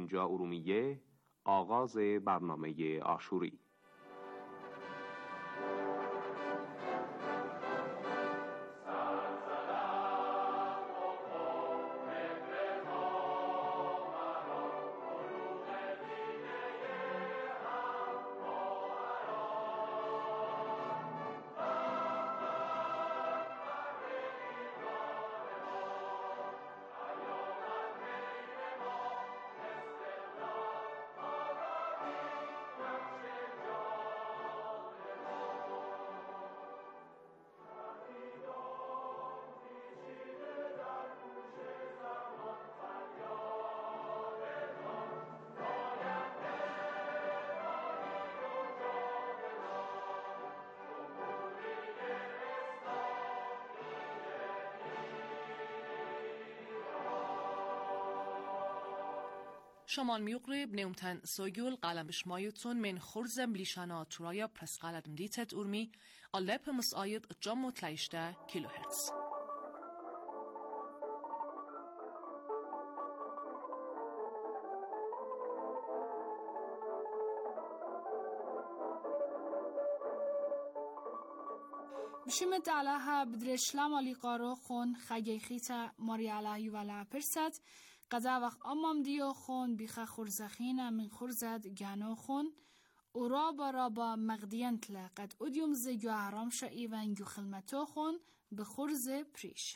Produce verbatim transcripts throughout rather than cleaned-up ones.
اینجا ارومیه، آغاز برنامه آشوری. شمال ميقرب نومتن سويول قلم بشمايوتون من خرزم ليشانا ترايا برس قلم ديتت أرمي اللاب مسايد جمو تلايشتا كيلو هرتز. بشمت علىها بدرشلام علی قارو خون خگی خیتا ماری علیه ولا پرست قضا وقت امام دیو خون بیخ خورزخینه من خورزد گانو خون و رابا رابا مغدینت لقد ادیوم زیگو حرام شایی و انگو خلمتو خون به خورز پریش.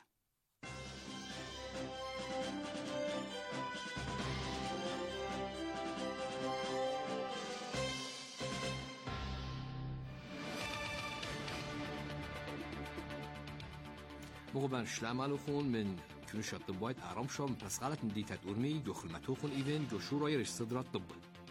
مغبن شلام علوخون من كنشات طبايت أعرام شام بس غلط نديتات أرمي جو خلمتوخون إيفن جو شو راير صدرات طب.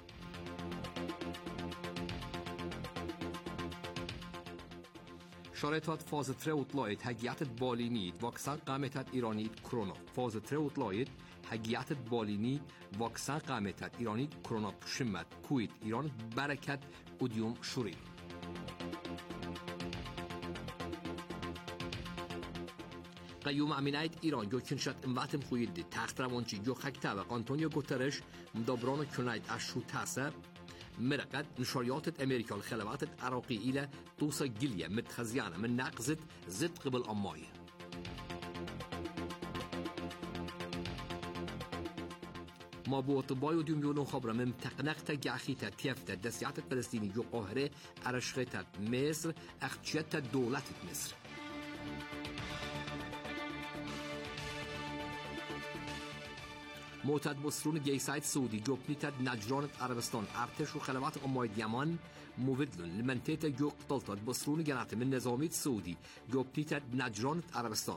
شارطات فاز تره وطلايت هجيات بالينيد واكسان قامتات إيرانيد كورونا. فاز تره وطلايت هجيات بالينيد واكسان قامتات إيرانيد كورونا شمت كويت إيران بركات وديوم شوري. قیوم امینایت ایران جو کنشت امواتم خویدی تخت روانچی جو خکتا و آنتونیو گوترش مدابران کنایت اشو تاسه مرقد نشریات امریکا الخلوات عراقی ایله توسا گلیه متخزیانه من نقزت زد قبل امایی. ما بو طبای و دیمیون خبره من تقنقت جاخیت تیفت دستیات فلسطینی جو قاهره ارشخت مصر اخچیت دولت مصر. معتد بسرون جيسايد سعودي جو بنيتد نجران عربستان ارتش و خلوات امايد يمان موفدلون لمنطقه جو قتلتد بسرون جنات من نظاميت سعودي جو بنيتد نجران عربستان.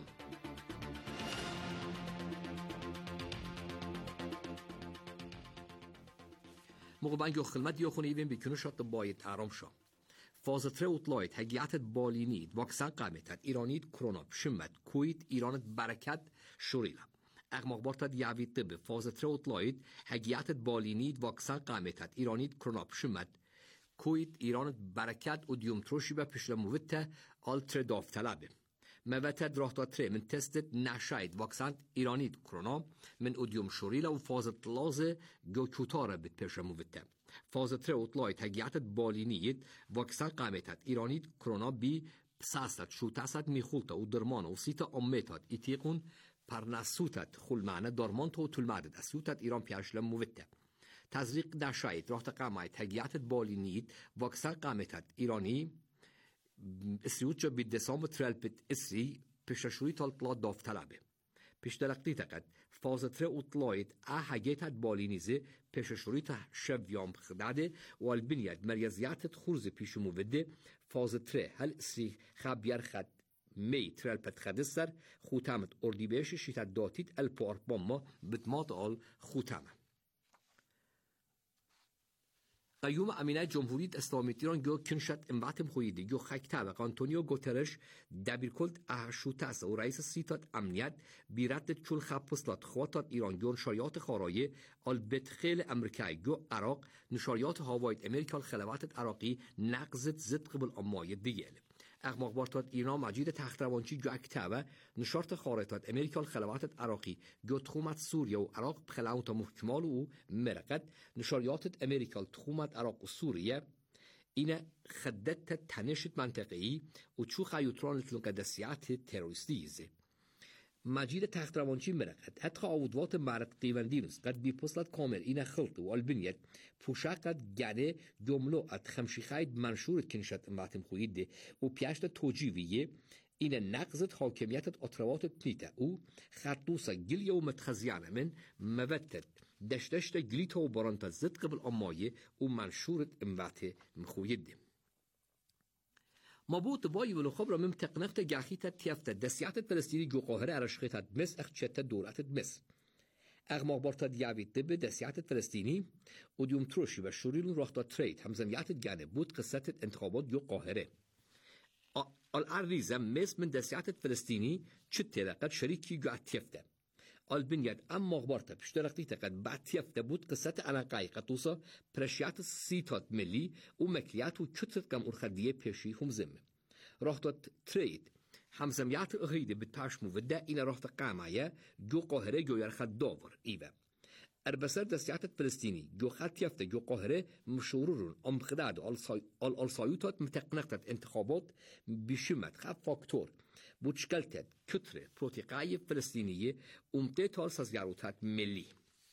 مقبان جو خلمت يو خونيوين بكنوشات بايت ارام شام. فاز تره وطلايت هجيات بالينيد واكسان قامتت ايرانيد كورونا بشمت كويت ايرانت بركات شوريلا. اغماقبارتد یعوی طب فاز تره اطلاعید هگیت بالینید واکسن قامتد ایرانید کروناب شمد کویت ایرانت برکت و دیوم تروشی به پشلمووته آلتر دافتلبه موتد راه تره من تستت نشاید واکسن ایرانید کروناب من ادیوم شوریلا و فاز تلازه گو چوتاره بید پشلمووته فاز تره اطلاعید هگیت بالینید واکسن قامتد ایرانید کروناب بی ساست شو تاست میخولته و درمان و سیتا امیتاد ایتیقون پرنسوتت خل معنی درمان تو طول مدت اسوتت ایران پیشلم موته تزریق نشاید راه تقامایت هگیت بالینید واکسن قامتت ایرانی اسیوت جا بید دسامبر ترلپت اسری پیششوری تالطلا دافتلبه پیش دلقتی تقد فاز تره اطلاعید اه هگیتت بالینیزه پیششوری تا شویام خداده و البنیت مریضیاتت خورز پیش موده فاز تره هل اسری خبیر خد می ترل پت خدستر خوتامت اردیبهش شیطت داتید الپار باما بتمات آل خوتامه. قیوم امینه جمهوریت اسلامی ایران گو کنشت امواتم خویدی گو خکتا و آنتونیو گوترش دبیرکلد احشوتاس و رئیس سیتات امنیت بیرد چول خب پسلات خواتات ایران گو نشریات خارایی آل بتخیل امریکای گو عراق نشریات هاوایت امریکا الخلوات عراقی نقزت زد قبل امای دیگل اغماق بارتاد ایران مجید تختروانچی جو اکتابه نشارت خارطات امریکا الخلوات عراقی جو تخومت سوریا و عراق بخلاوتا محکمال و مرقت نشاریات امریکا تخومت عراق و سوریا این خدت تنشت منطقه‌ای و چو خیوطران القدسیات تروریستیزه مجید تختروانچی مرقت حتی عودوات معرض قیوندینوس قد بیپسلت کامل این خلط و البنیت پوشاقت گنه جملو ات خمشی خاید منشورت کنشت اماتم خویده و پیاشت توجیویه این نقضت حاکمیتت اطروات پنیته او خطوسا گلیه و متخزیانه من مبتت دشتشت گلیتا و برانتا زد قبل امایه و منشورت اموات مخویده مبوط باي والخبرة من تقنقت جاخيتا تيافتا دسيات الفلسطيني جو قاهرة عرشخيتا دمس اخشتا دولات دمس اغماق بارتا ديابي طب دسيات الفلسطيني وديوم تروشي والشوريلون روحتا تريد همزميات جانب بود قصة انتخابات جو قاهرة العريزة مس من دسيات الفلسطيني شتلا قد شريكي جو اتيافتا البنياد اما غبارتا بشترقتي تقد بعد تيافتا بود قصة علاقاي قطوسا برشيات السيطات ملي ومكليات وكترت كم ارخدية بيشي هم زمه راحتت تريد همزميات اغيدة بتاشمو ودا إنا راحت قامايا جو قاهرة جو يرخد داور إيوه اربسر دسيات فلسطيني جو خد تيافتا جو قاهرة مشورون ام خداد الالسايوتات متقنقتت انتخابات بشمت خب فاكتور بوشكلتت كترة بروتيقاية فلسطينية امتتال سازياروتات ملي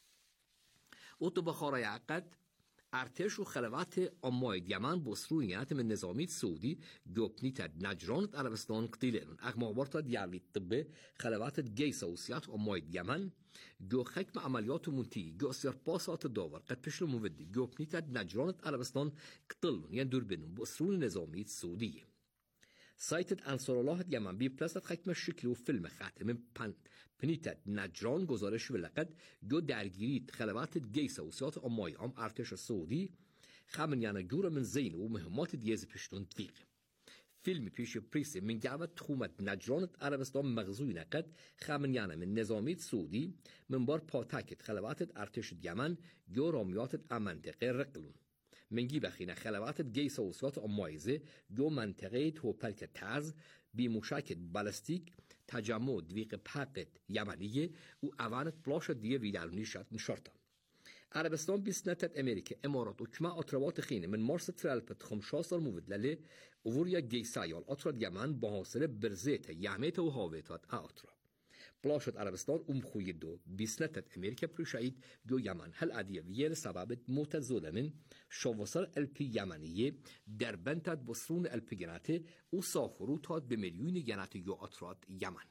اوتو بخارة عقد ارتش و خلوات اماید یمن بسرونیت من نظامی سعودی گوپنیت نجران عربستان قتیلن اغماقبارت دیارلی طبه خلوات گیس اوسیات اماید یمن گو حکم عملیات منتی گو سرپاسات داور قد پشل مودی گوپنیت نجران عربستان قتلن یعنی دوربینون بسرون نظامی سعودی سایت انصار الله یمن بی پلاست حکم شکل و فیلم خاتم پن پنیتت نجران گزارش ولقد گو درگیری خلوات گیس اوسیات امای ام ارتش سعودی خمن یعنی جور من زین و مهمات دیز پشتون تفیق فیلم پیش پریس من جعبت تخومت نجران عربستان مغزوی نقد خمن یعنی من نظامی سعودی من بار پاتاکت خلوات ارتش یمن گو رامیات امنطقه رقلون منگی بخینه خلوات گیس اوسیات امایزه جو منطقه توپلک تاز بی موشک بالستیک تجمع دویق پاقت یمنیه و اوانت بلاش دیه ویدالونی شد نشارتا عربستان بیسنتت امریکا امارات و کما اطروات خینه من مارس ترالپت خمشاستر موودلله اووریا گیسایال اطراد یمن با حاصل برزیت یهمیت و هاویتات اطرا بلاشت عربستان ام خویدو بیسنتت امریکا پروشاید جو یمن هل عدیه ویل سبب موت زودمن شواسر الپی یمنیه در بنتت بسرون الپی گناته و ساخروتات به میلیون گناته جو اطراد یمن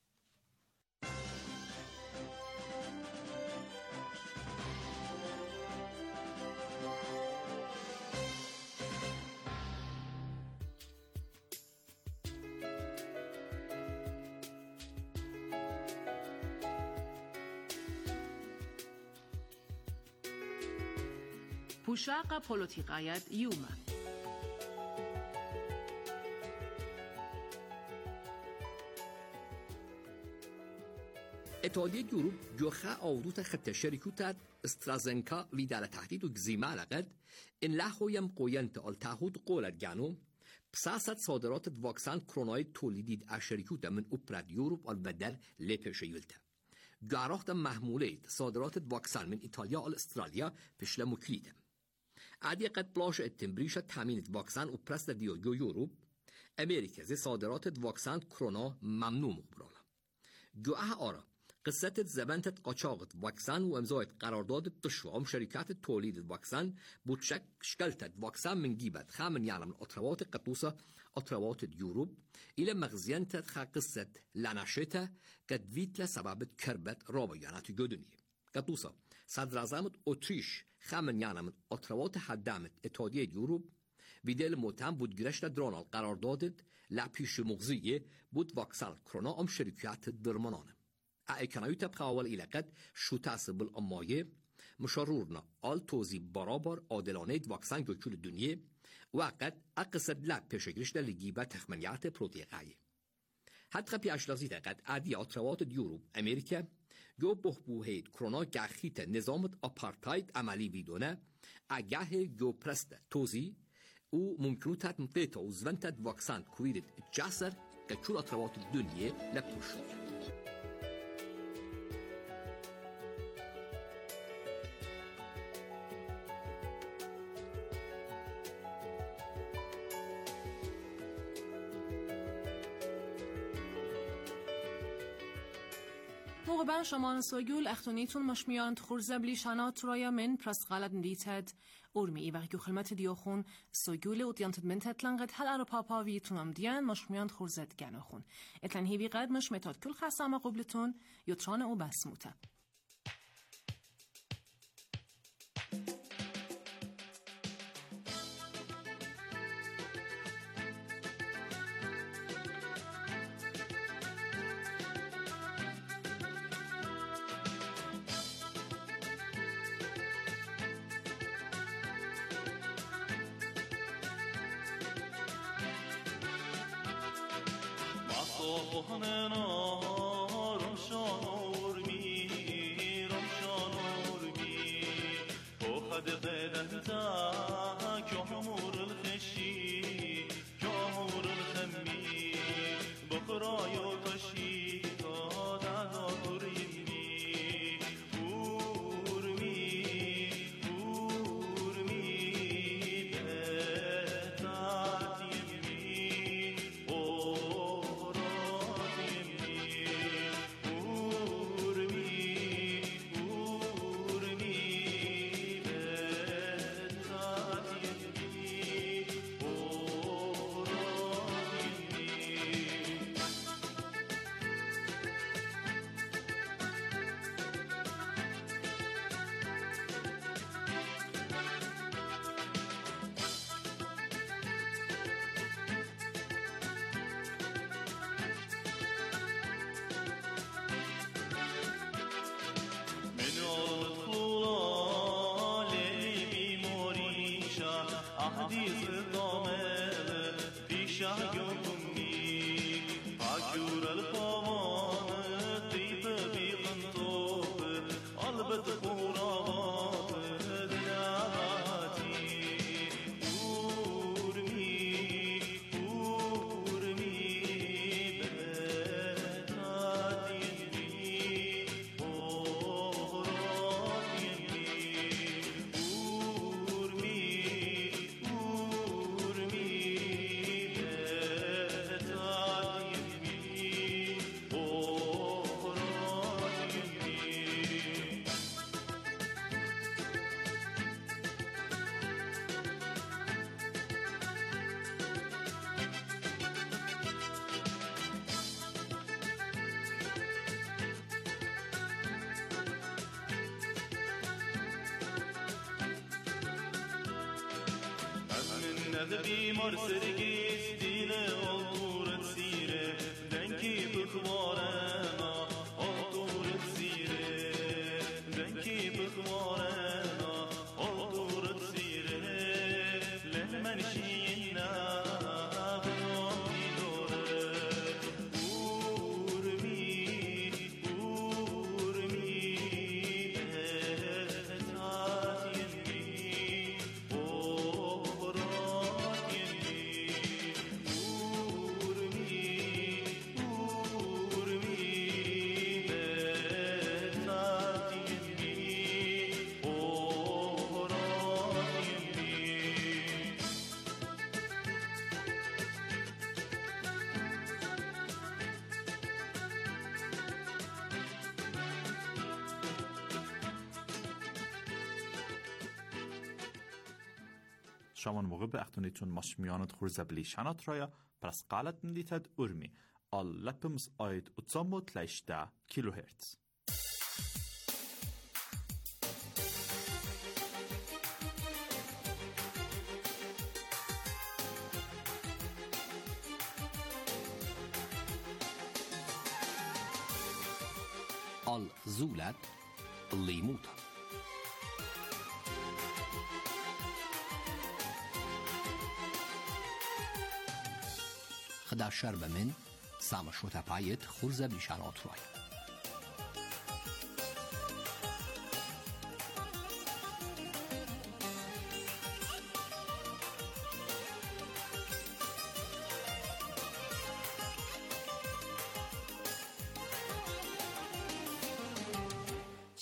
پوشاق پولوتیقایت یوما اتحادیه اروپا جوخه آودوت خط شرکوتت استرازنکا ویدال تهدید و گزیمه لقد این لحویم قوینت آل تهود قولت گانو بساست صادرات واکسن کرونای تولیدید از شرکوت من اپراد یوروپ آل بدل لپشه یلته گاراخت محموله صادرات واکسن من ایتالیا آل استرالیا پشل مکلیده عادی قد بلاش التمبريشة تأمين واكسان و برست ديو جو يوروب أمريكا زي صادرات واكسان كورونا ممنوع مبرالا جو اه آرا قصة زبانت قاچاقت واكسان و امضاء قرارداد تشوام شركات توليد واكسان بوتشك شكلت واكسان من جيبت خامن يعني من أطروات قطوسة أطروات يوروب إلى مغزيانت خا قصة لاناشتا قد فيت لسبب كربت رابيانات جدنية قطوسة صدر اعظم اتریش خمن یعنی من اطروات حدامت اتحادیه یوروب ویدل متهم بود گرشت درانال قرار دادد لپیش مغزیه بود واکسن کرونا ام شرکت درمانانه اکنایو طبق اول ایلقد شوتاس بالامایه مشارورنا آل توزی برابر عادلانه واکسن گوکول دنیه وقت اقصد لپیش گرشت لگیبه تخمنیات پروتیقایه حتی پیاشلازی تقد عادی اطروات یوروب امریکا جو بحبوهید کرونا گخیت نظامت آپارتاید عملی ویدونه اگه جو پرست توزی او ممكنوتات مطيطة وزفنتات فاكسان كويدت الجاسر كتشول أطروات الدنيا لبتوشوية. موقبا شمان سوگول اختونیتون مشمیاند خورزبلی شنات رایا من پرس غلط ندیتد ارمی ای وقتی خلمت دیوخون سوگول و دیانتد من تتلنقد هل ارو پاپا ویتون هم دیان مشمیاند خورزد گناخون اتلن هیوی قد مش متاد کل خسام قبلتون یوتران او بسموته. بیمار سرگیست دیل آدورت سیره دنکی بخوارنا آدورت سیره دنکی بخوارنا آدورت سیره لمن شینا بنامی دوره اورمی اورمی بهتاتینی شامان موقع به اختونیتون مشمیانت خورزبلی شنات رایا پرس قالت ندیتد ارمی آل لپمز آید اتزامو تلیشده کیلو هرتز. آل زولت لیموتا خدا شرب من سامشوتا پایت خورزه بلیشانات روی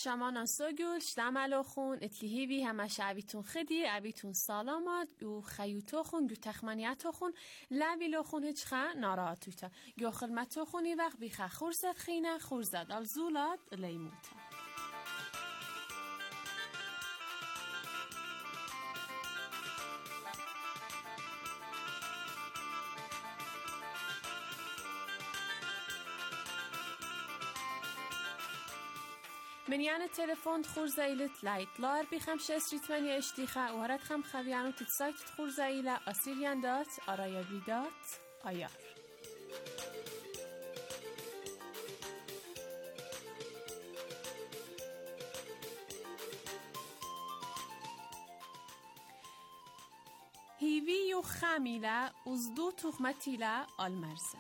شمان سوگل شتعملو خون اتلیهیوی همه شعبیتون خدی عبیتون سالامات و خیوتو خون گو تخمانیتو خون لویلو خون هیچ خا ناراتویتا گو خلمتو خونی وقت بیخه خورزد خینه خورزد الزولاد لیموتا. منیان تلفن خورزایلت لایت لار بیخم شست ریتمنی اشتیخه و هرد خم خویانو تتسایت خورزایله آسیریان دات آرایا بیدات آیار. هیوی و خمیله ازدو تخمتیله آلمرزه.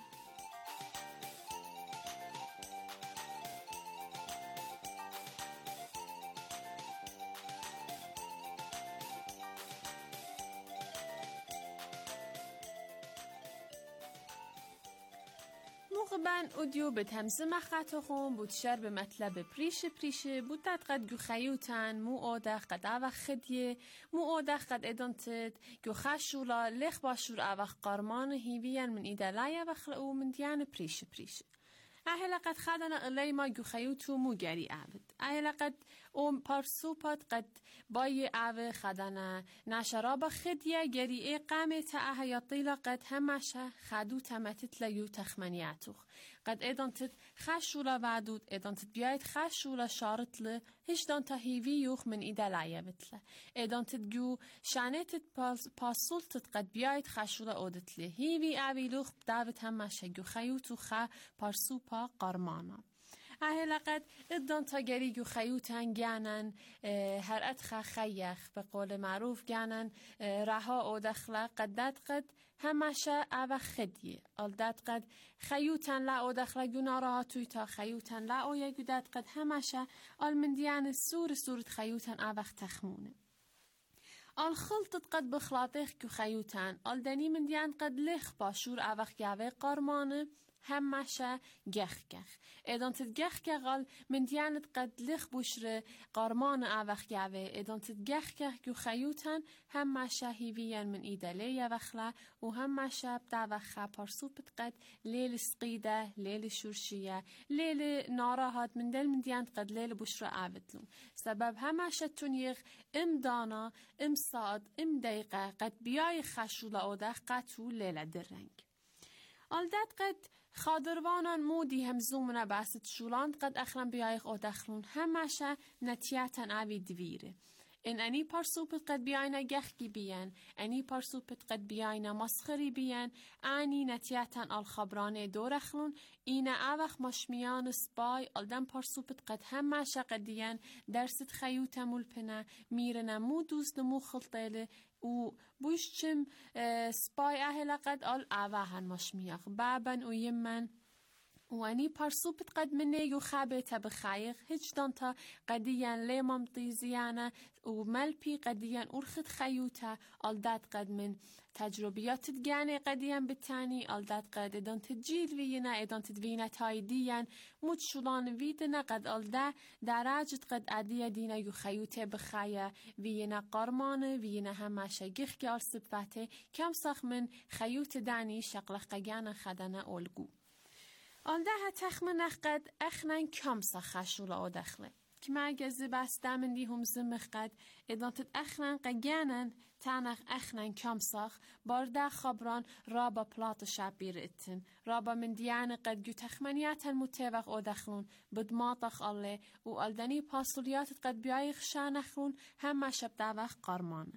موقبان اودیو به تمزه مخاطو خون بود شر به مطلب پریش پریشه بود داد قد گو خیوتن مو آدخ قد اوخ خدیه مو آدخ قد ادانتد گو خشولا لخ باشور اوخ قارمان هیویان من ایدالای وخلقو من دیان پریش پریشه اهلا قد خدنا الی ما گو خیوتو مو گری عبد اهلا قد اوم پارسوپات قد بای او خدنا نشراب خدیه گری ای قامت اهیا طیلا قد همشه خدو تمتت لیو تخمنیاتوخ قد ادانتت خشولا وعدود ادانتت بیاید خشولا شارتله هش دانتا هیوی یوخ من ایده لایه بتله ادانتت گو شانتت پاسولتت قد بیاید خشولا اودتله هیوی اویلوخ داوت همشه گو خیوتو خا پارسوپا قارمانا اهلا قد ادان تا گریگو خیوتن گانن هر ادخا خیخ به قول معروف گانن رها او دخلا قد داد قد همشه او خدیه آل داد قد خیوتن لا او دخلا گو نارها توی تا خیوتن لا او یگو داد قد همشه آل من دیان سور سورت خیوتن او تخمونه آل خلطت قد بخلاطیخ گو خیوتن آل دنی من دیان قد لخ باشور او گاوه قارمانه همشه گخ گخ ادانتت گخ گخال من دیانت قد لخ بوشره قارمان اوخ گاوه ادانتت گخ گخ گو خیوتن همشه هیویان من ایداله یوخلا و همشه بدوخه پارسوپت قد لیل سقیده لیل شورشیه لیل ناراحت من دل من دیانت قد لیل بوشره اوتلون سبب همشه تونیغ ام دانا ام ساد ام دقیقه قد بیای خشولا اودخ قطو لیل درنگ آلدت قد خادروانان مودی هم زومنا باست شولاند قد اخلان بیایخ او دخلون همشه نتیاتن آوی دویره ان انی پارسوپت قد بیاینا گخگی بیان انی پارسوپت قد بیاینا مسخری بیان انی نتیاتن آل خبرانه دور اخلون این اوخ مشمیان سپای آلدن پارسوپت قد همشه قدیان درست خیوتا ملپنه میرنا مو دوست مو خلطیله و بوشچم سپای اهلا قد آل اوهن مشمیاخ بابن و یمن وانی پارسوپت قد منیگو خابتا بخایق هیچ دانتا قدیان لیمام طیزیانه و ملپی قدیان ارخت خیوتا آلداد قد من تجربیاتت گانه قدیان بتانی آلداد قد دانت جیل وینا ادانت وینا تایدیان متشلان ویدنا قد آلده دراجت قد عدیه دینا یو خیوته بخایه وینا قارمانه وینا همشه گخ که آل صفته کم ساخ من خیوت دانی شقلق گانه خدانه اولگو آلده ها تخمنخ قد اخنان کامسا خشولا او دخله که مرگزی بسته من دی هم زمخ قد ادانتت اخنان قگانن تانخ اخنان کامساخ بارده خبران رابا پلات شب بیرتن رابا من دیان قد گو تخمنیات المتوق او دخلون بدماطخ الله و آلدنی پاسولیاتت قد بیایخ شانخون همه شب دوخ قارمان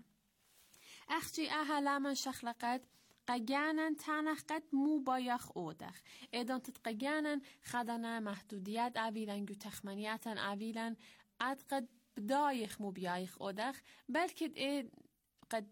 اخجی اهلا من شخلقد قجانن تانخ قد مو بایخ اودخ ادانتت قجانن خدنا محدودیت اویلن گو تخمنیاتن اویلن اد قد بدایخ مو بیایخ اودخ بلکه قد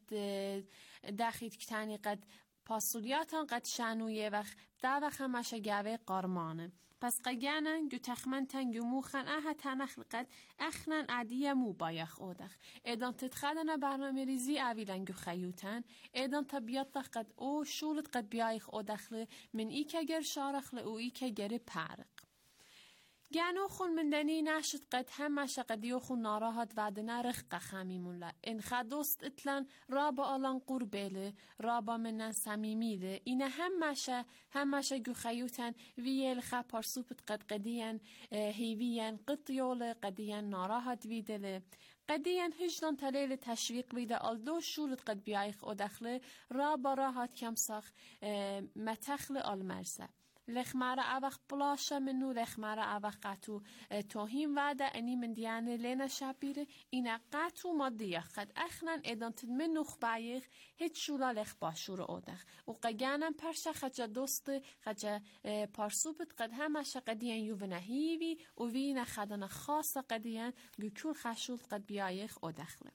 داخید کتانی قد پاسولیاتان قد شانویه وقت داوخ همشه گاوه قارمانه پس قجانن گو تخمنتن گو موخن اها تانخ قد اخنن عدیه مو بایخ اودخ ادان تتخدنا برنامه ریزی اویلن گو خیوتن ادان طبیعت قد او شولت قد بیایخ اودخله من ای که گر شارخله او ای که گر پرق گنو خون مندنی نشد قد همش قدیو خون ناراحت وعدنا رخ خمیمون لا ان خدوست اتلن رابا آلان قربله رابا منن سمیمیله این همش همش گو خیوتن ویل خپار سوپت قد قدیان هیویان قطیول قدیان ناراحت ویدله قدیان هجدان تلیل تشویق ویده آلدو شولت قد بیایخ او دخله رابا راحت کم ساخ متخل آلمرزه لخمارا اوخ بلاشه منو لخمارا اوخ قطو توهیم وعده انی من دیانه لینا شابیره اینا قطو مادیه خد اخنان ادانتد منو خبایخ هیچ شولا لخ باشور اودخ و قگانم پرشه خجا دوست خجا پارسوبت قد همشه قدیان یوونه هیوی و وینا خدانا خاصه قدیان گوکول خشول قد بیایخ اودخله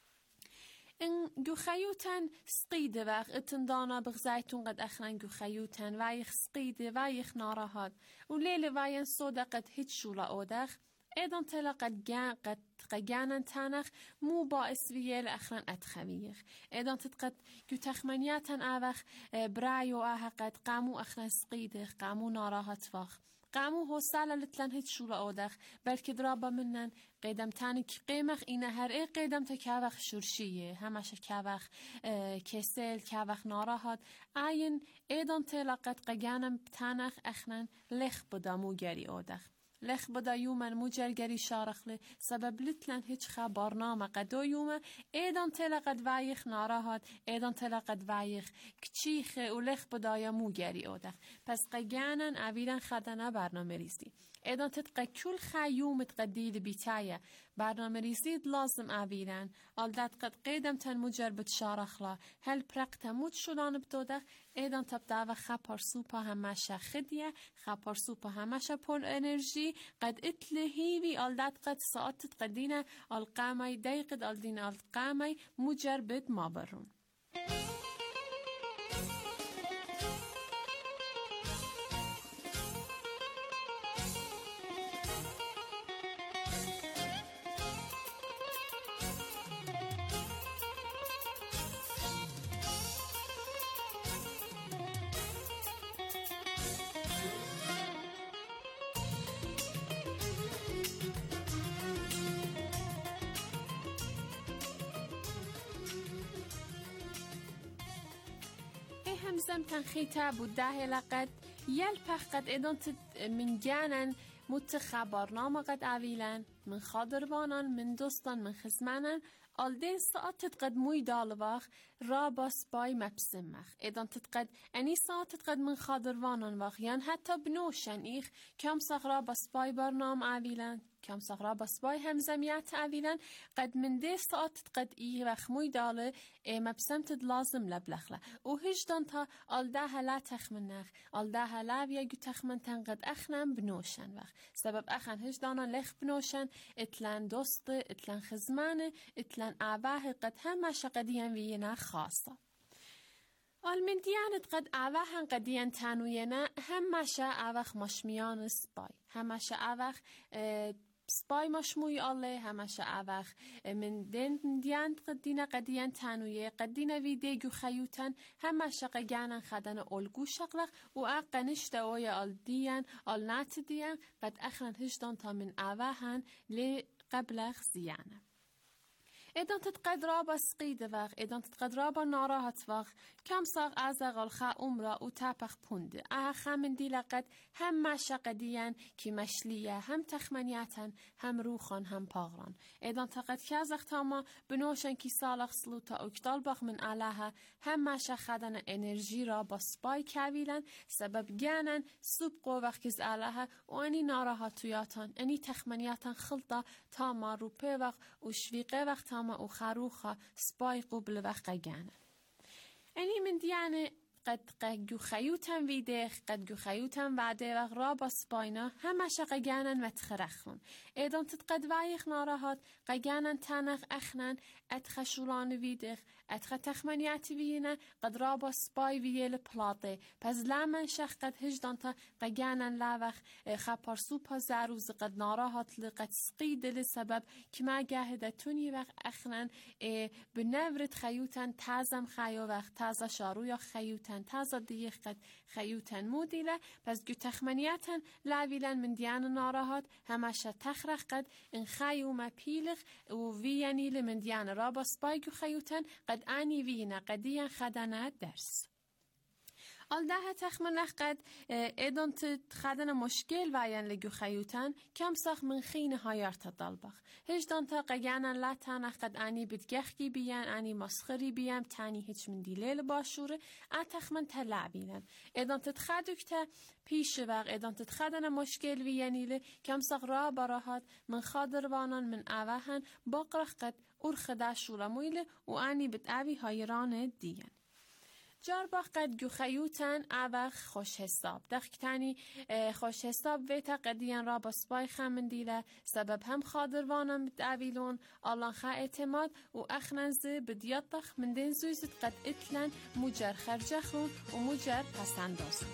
ان جو خیوتن سقیده وقت اتندانا بغزایتون قد اخرن جو خیوتن وایخ سقیده وایخ ناراحت و لیل واین صودا قد هیچ شولا اودخ ایدان تلا قد گان قد قجانن تانخ مو باعث ویل اخرن اتخویخ ایدان تد قد جو تخمنیاتن اوخ برایو آها قد قامو اخرن سقیده قامو ناراحت وقت قامو هو سالا لتلن هیچ شولا اودخ بلکه درابا منن قیدم تانی که قیمخ اینه هر ای قیدم تا کاوخ شورشیه همش کاوخ کسل کاوخ ناراحت این ایدان تلاقت قگانم تانخ اخنن لخ بدامو گری اودخ لخ بدا یومن مجرگری شارخله سبب لتلن هیچ خبرنامه قدو یومه ایدان تلقد وایخ ناراحت ایدان تلقد وایخ کچیخه و لخ بدایا موگری اودخ پس قگانن اویدن خدنه برنامه ریزی ایدان تتقه کل خیومت قدید بیتایه برنامه ریزید لازم اویدن آلدت قد قیدم تن مجربت شارخلا هل پرق تموت شدان بدودخ ایدان تبداوه خپار سوپا همشه خدیه خپار سوپا همشه پر انرژی قد اتلهیوی آلدت قد ساعتت قدینه القامي دقيقة الدين القامي مجربت ما برون همزم تنخيتا بوده لقد يلبخ قد ادانت من جانن متخبرنامه قد عويلان من خادروانان من دوستان من خزمانان آلدين ساعتت قد موي دالواخ راباس باي مبسمخ ادان تتقد اني ساعتت قد من خادروانان واخ يان حتى بنوشن ايخ كم ساخ راباس باي برنام عويلان كم ساخ راباس باي همزميات عويلان قد من دي ساعتت قد اي وخ موي داله اي مبسمتد لازم لبلخله و هجدان تا آلده لا تخمنخ آلده لا ويگو تخمنتن قد اخنم بنوشن وخ سبب اخن هجدانا لخ بنوشن اتلان دوست اتلان خزمانه اتلان آواه قد هم شقديان وينا خاصة آل من ديانت قد آواهن قديان تانوينا هم شا آوخ مشميان سباي هم شا آوخ سباي مشموي الله همش اوخ من دين ديان قدينا قديان تانويه قدينا ويديگو خيوتن همش قگانن خدن الگو شقلق و اقنش دوای آل ديان آل نات ديان قد اخرن هجدان تا من اوهن لی قبلخ زيانه ایدان تتقد رابا سقیده وقت ایدان تتقد رابا ناراحت وقت کم ساق از اقال خا عمره و تپخ پونده اه خمن دی لقد هم مشقدیان که مشلیه هم تخمنیتن هم روخان هم پاغران ایدان تقد که از اختاما بنوشن کی سالخ سلوتا اکدال باق من علاها هم مشق خدن انرژی را با سپای کویلن سبب گانن سوب قو وقت کز علاها و انی ناراحتویاتان انی تخمنیتن خلطا تا ما روپه وقت و شویقه وقت تا او خروخا سپای قبل و قگانه اینی من دیانه قد قد خیوتن ویده قد جو خیوتن وعده و رابا سپاینا همش قگانن و تخرخون ایدان تد قد وایخ ناراحت قگانن تنخ اخنن اتخشولان ویده اتخ تخمنياتي بينا قد رابا سباي ويل بلاطي پس لمن شخ قد هجدان تا قجانا لاوخ خبرسو پا زروز قد ناراهات لقد سقيد لسبب كما جاهدة توني وقت اخنن بنورد خيوتن تازم خيو وقت تازا شارويا خيوتن تازا ديخ قد خيوتن موديلة پس جو تخمنياتن لاويلن من ديان ناراهات هماشا تخرخ قد ان خيو ما بيلغ وفياني لمن ديان رابا سباي جو خيوتن قد آني وينا قديا خدنا درس آل ده تخمن قد ادان تخدن مشکل وین لگو خیوتن کم ساخ من خین هایارت دالبخ هجدان تا قیانن لاتن قد انی بدگخی بیان انی مسخری بیام تانی هیچ من دیلیل باشوره ا تخمن تلعبینن ادان تخدوک تا پیش وق ادان تخدن مشکل وینیله کم ساخ را براهات من خادروانان من اوهن باقرخ قد ارخدا شورمویله و انی بدعوی هایران دیگن جار با قد گو خیوتن اوخ خوش حساب دختانی خوش حساب ویتا قدیان را با سپای خمندیله سبب هم خادروانم بدعویلون آلان خا اعتماد و اخنزه بدیاتخ من دین زوزت قد اتلن مجر خرجخون و مجر پسندازون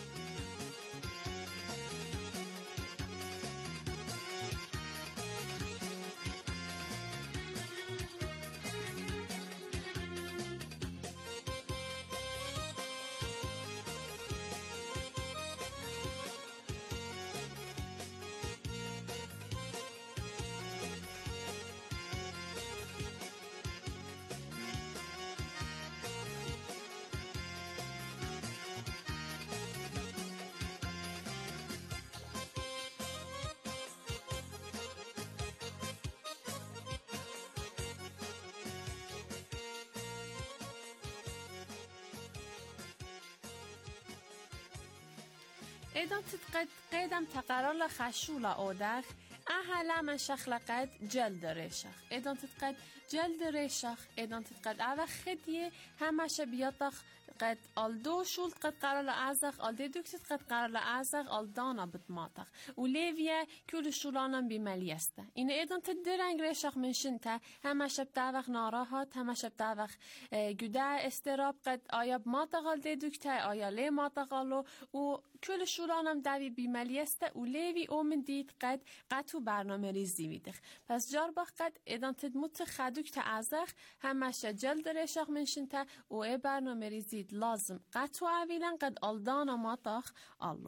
ایدان تتقد قیدم تقرال خشولا اودخ اهلا من شخل قد جلد ریشخ ایدان تتقد جلد ریشخ ایدان تتقد اوه خدیه همش بیاتخ قد آلدو شول قد قرال ازخ آلده دوکتت قد قرال ازخ آلدانا بدماتخ و لیویه کل شولانم بیملیسته این ایدان تدرنگ ریشخ منشنته همش بدوخ ناراحات همش بدوخ گده استراب قد آیا بماتخ آلده دوکته آیا لی ماتخالو و کل شولانم دوی بیملیسته و لیوی اومن دید قد قطو برنامه ریزی ویدخ پس جار باخ قد ایدان تدموت خدوک تا ازخ همش جلد ریشخ منشنته و ای برنامه ریزی لازم قطو عویلن قد آلدانا ماتاخ آلو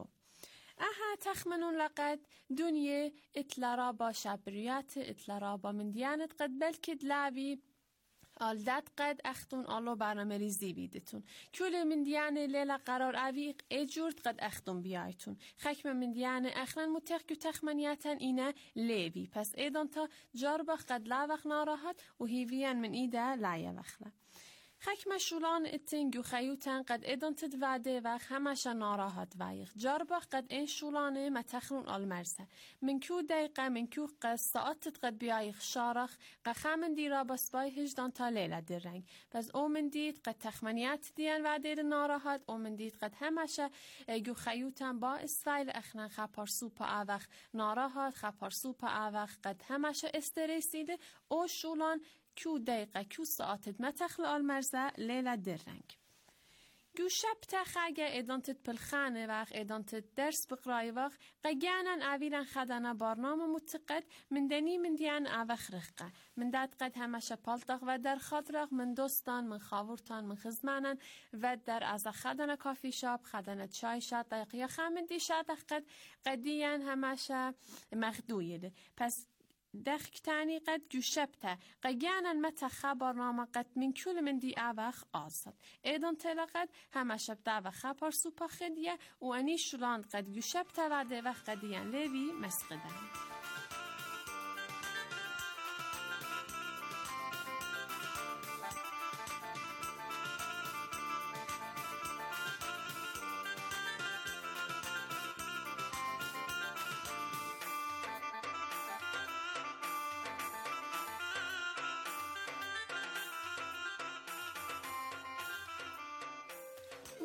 اها تخمنون لقد دنیا اتلرا با شبریت اتلرا با من دیانت قد بلکد لعبی آلدت قد اختون آلو برنامه ریزی بیدتون کل من دیانه لیلا قرار اویق اجورد قد اختون بیایتون خکم من دیانه اخرن متخ که تخمنیتن اینه لیوی پس ایدان تا جاربخ قد لاوخ ناراحت و هیویان من ایده لایه وخله خکم شولان اتنگو خیوتن قد ایدان تدوده و همش ناراحت ویخ جاربخ قد این شولانه متخرون آلمرزه من کیو دقیقه من کیو قد ساعتت قد بیایخ شارخ قد خمن دی را بسبای هجدان تا لیله در رنگ پس او من دید قد تخمنیت دیان و دیر ناراحت او من دید قد همش گو خیوتن با اسفایل اخنان خپار سوپا اوخ ناراحت خپار سوپا اوخ قد همش استرسیده او شولان کیو دقیقه کیو ساعتت متخل آلمرزه لیله در رنگ گو شب تخگه ایدانتت پلخانه وقت ایدانتت درس بقرای وقت قیانن اویلن خدانه برنامه متقد من دنی من دیان اوخ رخقه من داد قد همشه پالتاق و در خاطرق من دوستان من خاورتان من خزمانن و در از خدانه کافی شاب خدانه چای شاد دقیقه خمن دی شاد قد قدیان همشه مخدویده پس دختانی قد جوشبته قیانا متى خبر نامه قد من كل من دي اوخ آزد ایدان تلقد همه شبته و خبر سوپا خدیه و اني شلان قد جوشبته و ده وقت قدیان لیوی مسقدن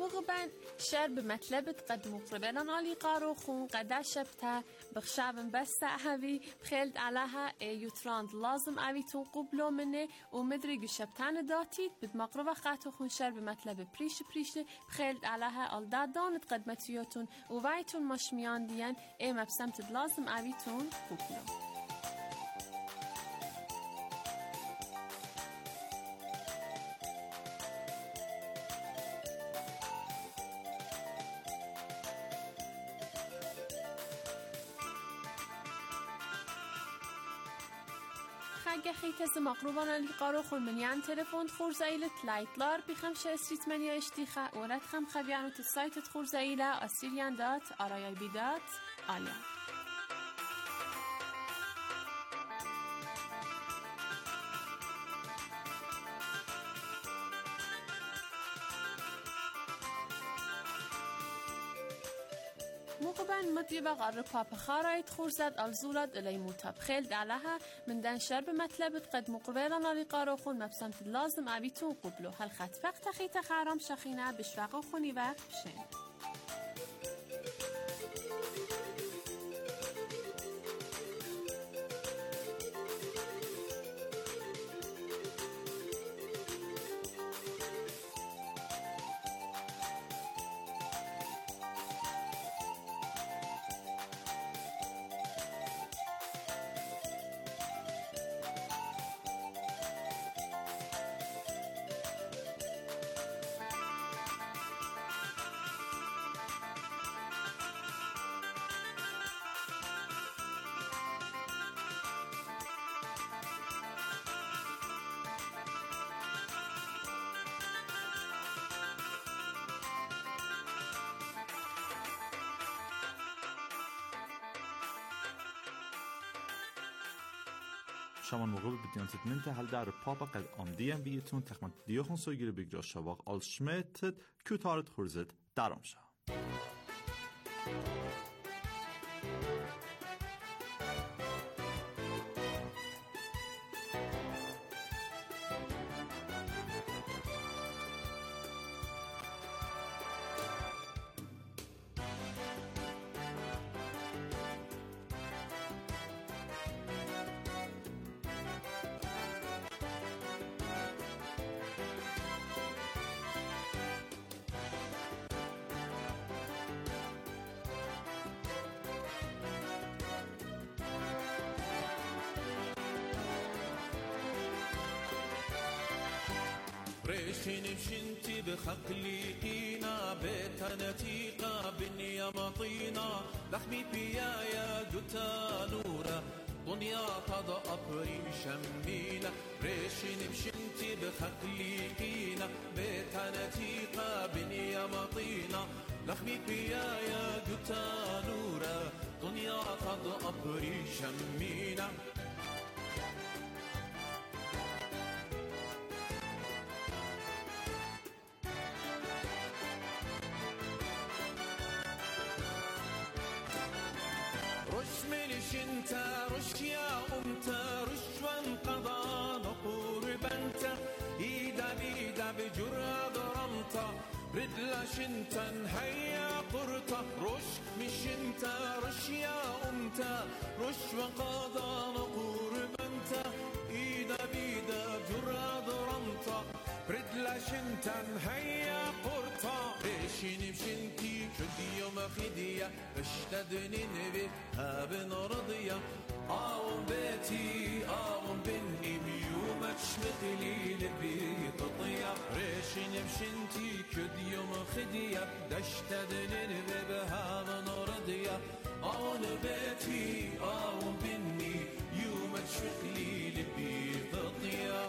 مغبن شرب مطلبت قد مقربنا نالي قاروخون قد شبتها بخشابن بس هذي بخيلت عليها يوتراند لازم أبيتون قبلو منه ومدري قشبتان داتيت بدمقربة قاتوخون شرب مطلب بريش بريش بخيلت عليها الدادان تقدمتيوتون ووايتون مشميان ديان اي مبسمت لازم أبيتون قبلو. خاگه خیتز مقروبان علی قارو خورمنیان تلفون خورزایلت لایتلار بخمشه استریت منیا اشتیخه ورد خم خبیانو تسایتت خورزایله اسیریان دات آرایای بیدات آلیا. مقبن مطيبة غرب بابا خارايت خورزاد الزولاد إلي موتاب خيل عليها من دان شرب مطلب قد مقبلنا لقاروخون مبسمت اللازم أبيتون قبلو هل خط فقط خيت خارم شخينة بشفاق خوني وقت بشين. شما مغرب بدیان تدمنت هل در پاپا قد آمدیم بیتون تخمت دیوخون سوگیر بگرا شواق آل شمیتت کتارت خورزت درام شا. ريشين بشنتي بخقليقينا بتنتيقا بنيا مطينا لخمي بيايا قتا نورا دنيا تضا أبري شمينا ريشين بشنتي بخقليقينا بتنتيقا بنيا مطينا لخمي بيايا قتا نورا دنيا تضا أبري شمينا انت رش يا امت رش وانقضى نقور بنت ايدا بيدا بجرى ضرمت ردلاش انت هيا قرطة رش مش انت رش يا امت رش وانقضى نقور بنت ايدا بيدا بجرى ضرمت ردلاش انت هيا قرطة ريشين بشنتي شدي يوم خدية اشتدني نبي هابن رضية آوم بيتي آوم بني ميومة شمتلي لبي تطيع ريشين بشنتي شدي يوم خدية اشتدني نبي هابن رضية آوم بيتي آوم بني يومة شمتلي لبي تطيع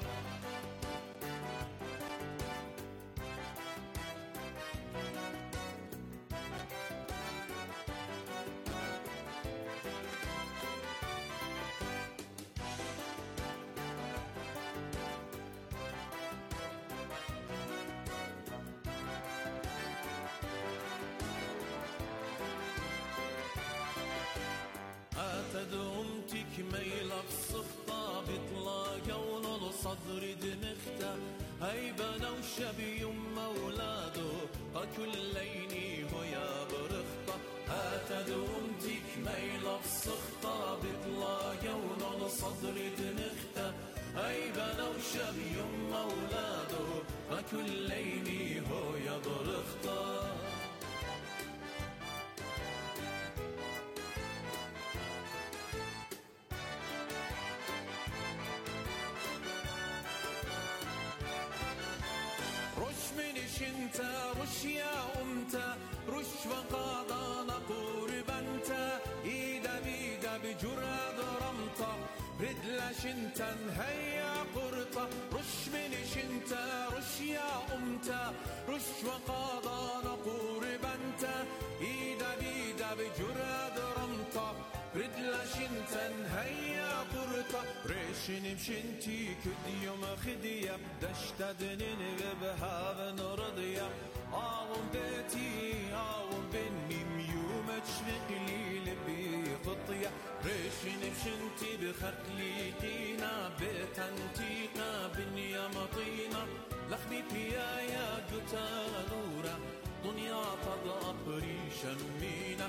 تدومتك ميلة بصفطة بطلاقة ونول صدري دمختة هيبنا وشبي يم أولاده أكليني هو يا برخطة هاتدوم تيك ميلا بسخطة بطلا يونا صدري دنخته أي بنا وشب يم أولاده أكليني هو يا برخطة انت رش يا امتا رش وقاضانا قربانتا ايدا بيدا بجراد رمطة ردلاش انت هيا قرطة رش منش انت رش يا امتا رش وقاضانا قربانتا ايدا بيدا بجراد رمطة ردلاش انت هيا قرطة ريشن بشنتي كد يوم خدية دشتدنين ببهاv نرضية آون بيتي آون بني ميوم تشفقلي لبي خطية ريشن بشنتي بخرقليقينا بتنتيقنا بنيا مطينا لخني بيا يا قتالورة دنيا تضأبري شمينا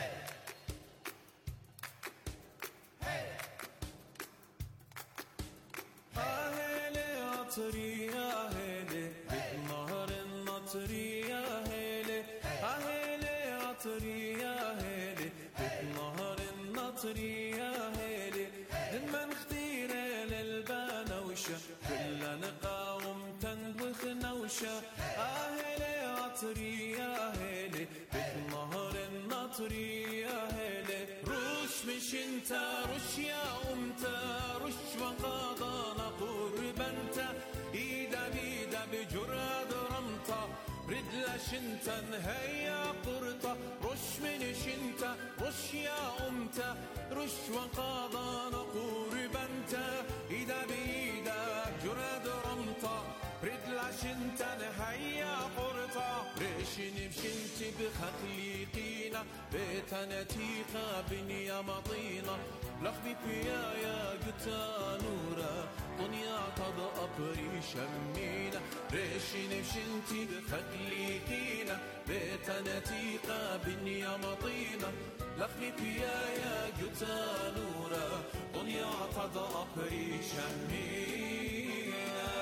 نطري يا هيلي بالنهر النطري يا هيلي هيلي نطري يا هيلي بالنهر النطري يا هيلي لما نختير للبنوشة كلنا نقاوم تنبخ نوشة هيلي نطري يا هيلي بالنهر النطري يا هيلي روش مش انت روش يا امتا روش وقاضانا قربانتا ايدا بيدا بجراد رمطة ردلاش انت هيا قرطة رش منش انت رش يا امتا رش وقاضانا قربانتا ايدا بيدا جراد رمطة ردلاش انت هيا قرطة ريشن بشنتي بخليقينا بتنتيقا بنيا مطينا لخبي بيا يا قتانورا دنيا تضأبري شمينا ريشن بشنتي بخليقينا بتنتيقا بنيا مطينا لخبي بيا يا قتانورا دنيا تضأبري شمينا.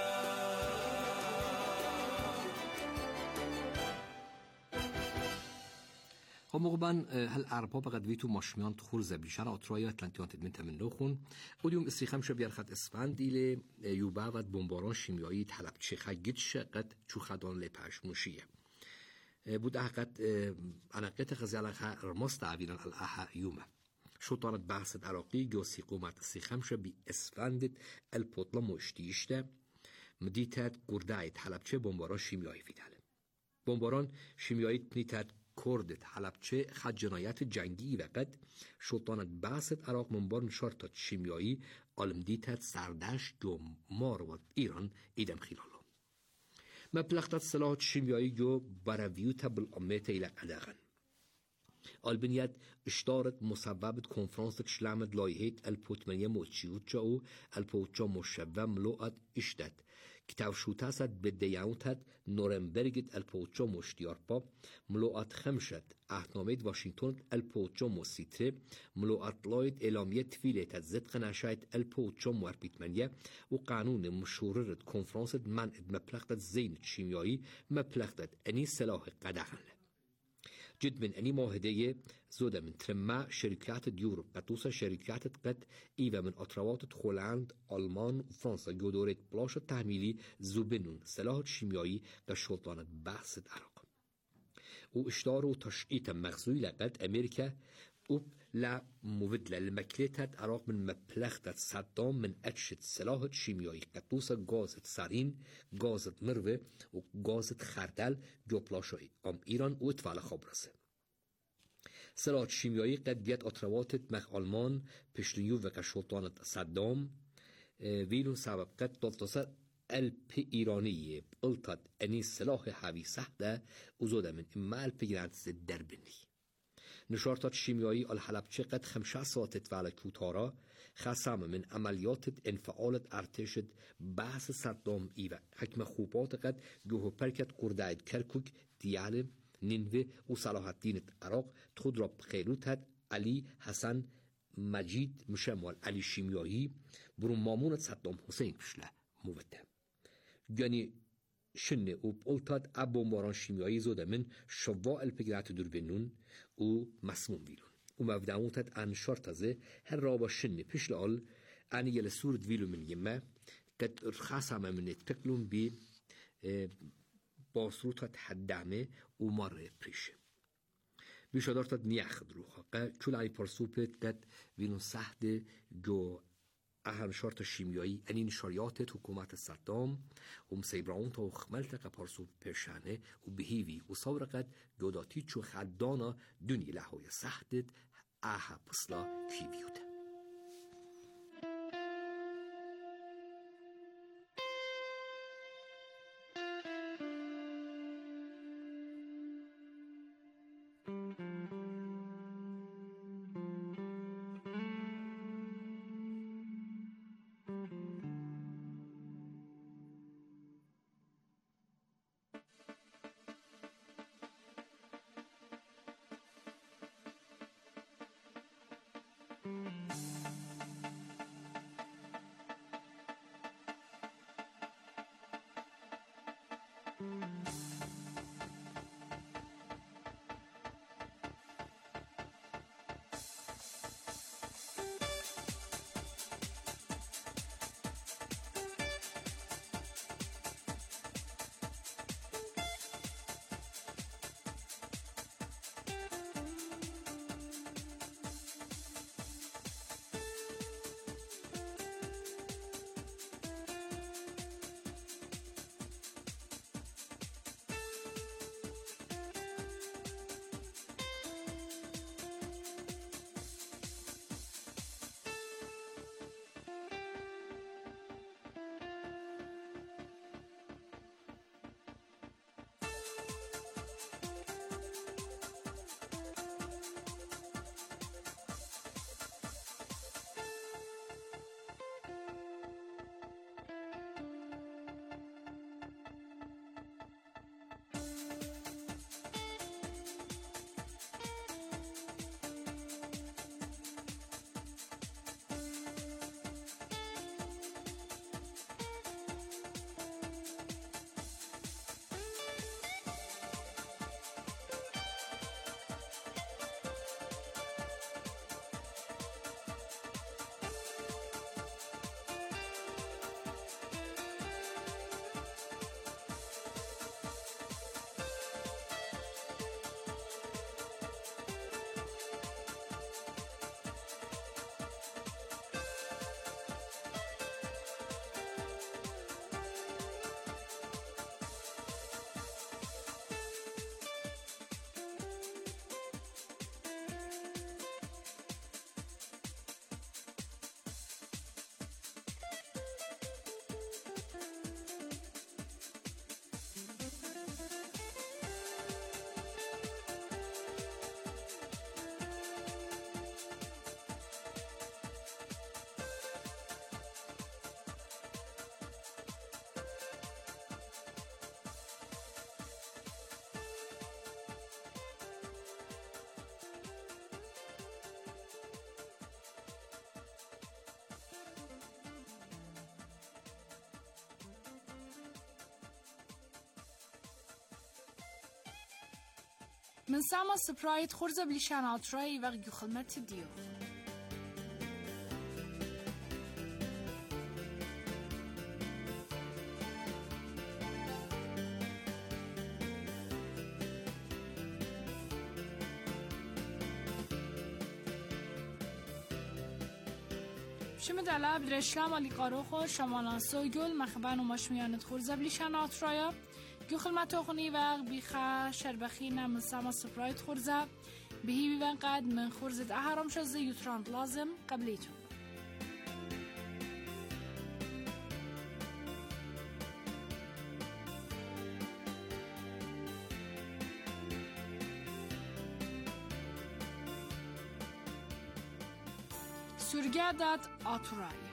خب مقبن هل عربا بقد ویتو ماشمیان تخور زبلیشن آترایا اتلانتیان تدمین تمن نخون قدیوم استریخم شو بیارخد اسفند دیل یوبا و بمباران شیمیایی طلب چه خگید شقد چو خدان لپش موشیه بود احقد انقیت خزیالخ رماست عویران الاحا یومه شطانت بحثت عراقی گوسی قومت استریخم شو بی اسفندت الپوتلا مشتیشته مدیتت گردایت طلب چه بمباران شیمیایی فیداله بمباران شیمیایی تنیتت کردت حلبچه خد جنایت جنگی و قد شطانت بحثت عراق منبار شرطات شیمیایی علم دیتت سردش جو مارو ایران ایدم خلالا مبلغتت سلاحات شیمیایی جو براویوتا بالعمیت ایل قدغن البنیت اشتارت مسببت کنفرانسك شلامت لایهیت الپوتمنیه موچیوت جاو الپوتجا مشبه ملوعت اشتد کتاب شوتاست بدیانتت نورنبرگت الپوتجا مشتیارپا ملوعت خمشت احتنامید واشنطن الپوتجا موسیتره ملوعت لاید اعلامیه تفیلت زدق نشایت الپوتجا مواربیتمنیه و قانون مشوررت کنفرانست منعد مپلختت زینت شیمیایی مپلختت انی سلاح قدغن جد من أني معاهدة زودة من ترمى شركات اليورو قطوسة شركات قد إيفا من أطروات هولند ألمان وفرنسا جودورة بلاش التحميلي زوبنون سلاح شيميائي كشلطانة بحث العراق واشتار وتشقيط مغزوي لقد أمريكا وب لا مودلة المكلتة عراق من مبلغة صدام من أجشة سلاح شيميائي قطوسة غازة سارين غازة مروه وغازة خردل جو بلاشوي أم إيران واتفعل خبرسه سلاح شيميائي قد بيت أطروات مخ ألمان پشتنيو و كشلطانة صدام ويلون سبب قد تلتصر الپ إيرانية بقلتت أني سلاح حوي سحده وزوده من إما الپ جنات دربني نشارتات شیمیایی الحلبچه قد خمسة ساعت وعلى کوتارا خصم من عملیات انفعالت ارتشت بحث صدام ایوه حکم خوبات قد گوه پرکت قرداید کرکوک اختیار نینوه و صلاح الدین عراق خود را خیلوتت علی حسن مجید مشمال علی شیمیایی برون مامون صدام حسین بشله موته یعنی شنه و بولتاد ابو ماران شیمیایی زوده من شوا الپگرات دربنون و مسموم ویلون و مبدعوتت ان شرطزه هر رابا شنه پشل آل ان يل سورد ویلو من يما قد خاصة من يتكلون ب باسروتا تحدامه ومرة بريش بيشادرت نياخد روحا قا كل عي برسوبت قد وينو سحد جو أهم شرط الشيميائي أنين شرياتت حكومات صدام ومسيبرعون تا خملتك برسوب برشانه وبهيوي وصور قد جوداتي چو خدانا دوني لحوية سحدت أها بصلا كيفيوت من ساما سپرايت خورزة بليشان عطراي وغيو خلمت ديو شمد علا بدرشلام علی قاروخو شمالان سوگل مخبان و مشمیانت خورزه بليشان عطراي گو خلمت آخونی وقت بیخا شربخی نم ساما سپرايت خورزه بهی بیون قد من خورزت احرام شزه یوتراند لازم قبلیتو سرگردت آتورای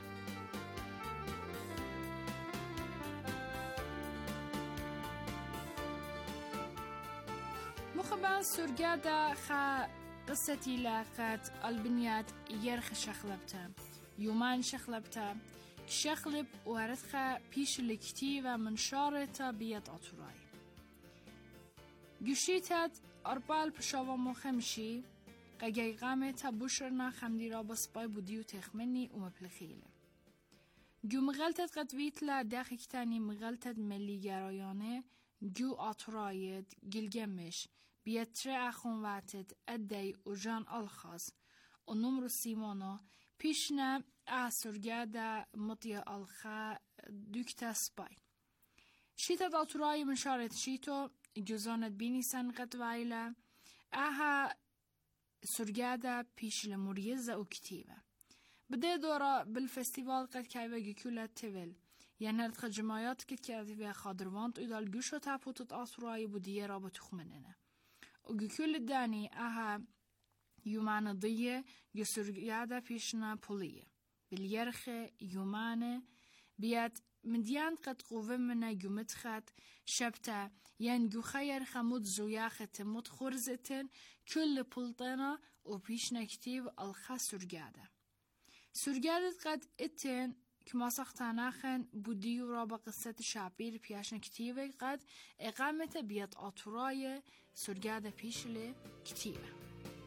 سرگادا خا قصتي لاقت البنيات يرخ شخلبتا يومان شخلبتا شخلب وارثخا بيش الكتيبة من شارتا بيت أطراي گوشیتت اربال پشاوا مخمشی قگی قامتا بوشرنا خمدی را بسپای بودی و تخمنی و مپلخیله. جو مغلطت قدویتلا داخکتانی مغلطت ملی گرایانه جو آتراید گلگمش بیتره اخون واتد ادی و جان الخاص و نمرو سیمانا پیشنا احسرگادا مطیع الخا دوکتا سپای. شیتت آترای منشارت شیتو جزانت بینی سن قد وایلا اها سرگادا پیش لموریزه و کتیبه بده دورا بالفستیوال قد کایوه گکولت تول یعنی ارتخ جماعات کت کردی و خادروانت ایدال گوشو تاپوتت آسرایی بودیه را بتخمننه و گکول دانی اها یومان ضیه گسرگادا پیشنا پولیه بالیرخ یومان بیاد مديان قد قوة منا جمت خات شبتا ينجو خير خمود زوياخت مد خرزتن كل بلطنا وبيش نكتيب الخا سرجادة سرجادة قد اتن كما سختاناخن بوديو رابا قصة شعبير بياش نكتيبه قد اقامة بيت اطراي سرجادة بيشل كتيبه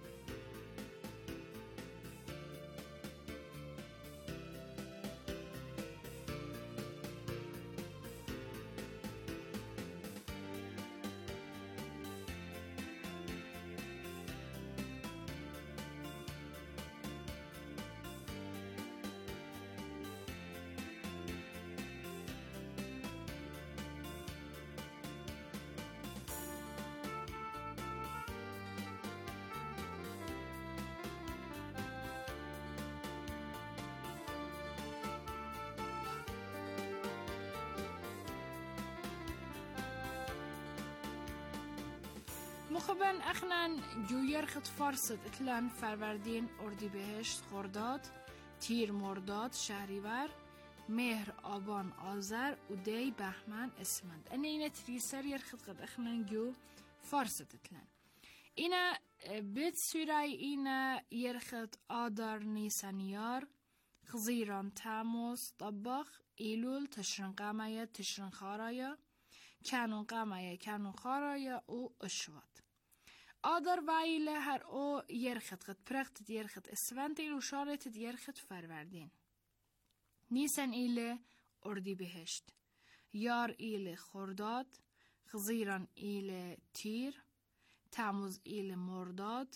مخبن اخنان جویر خط فارست اتلان فروردین اردیبهشت خرداد تیر مرداد شهریور مهر آبان آذر و دی بهمن اسفند ان اینا تریسر یر خط قد اخنان جو فارست اتلان اینا بيت سورای اینا یر خط آدار نیسانیار خزیران تاموس طبخ ایلول تشرن قامایا تشرن خارایا كانون قامایا كانون خارایا او اشوات آدر وایله هر او یرخت قد پرخت یرخت اسفند ایلو شارت یرخت فروردین نیسان ایله اردی بهشت یار ایله خرداد خزیران ایله تیر تموز ایله مرداد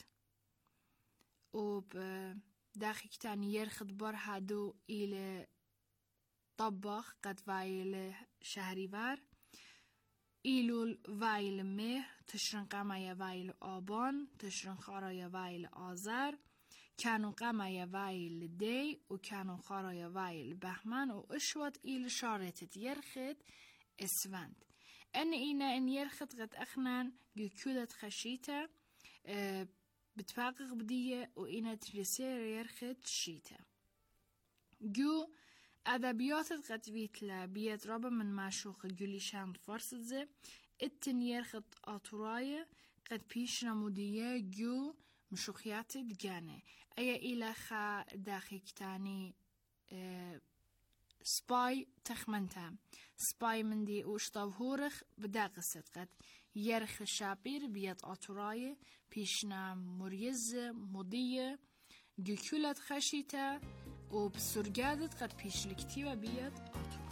و دقیقتان یرخت بر هدو ایله طبخ قد وایله شهریور ایلول وایل مهر تشرن قمای وایل آبان تشرن خارای وایل آذر کنون قمای وایل دی و کنون خارای وایل بهمن و اشوات ایل شارتت یرخت اسفند ان اینا ان یرخت قد اخنان گکولت خشیته بتفاقق بدیه و اینا ترسیر یرخت شیته جو ادبیات قدویت لبیت رابا من معشوق گلیشان فارست زه اتن یرخت آتورای قد پیش نمودیه جو مشوخیات دگانه ایا ایلخا داخیکتانی سپای تخمنتم سپای من دی اوشتاو هورخ بداقست قد یرخ شابیر بیت آتورای پیشنا مریز مدیه گکولت خشیته و بسرگادت قد پیش لکتی و بیاد آتورای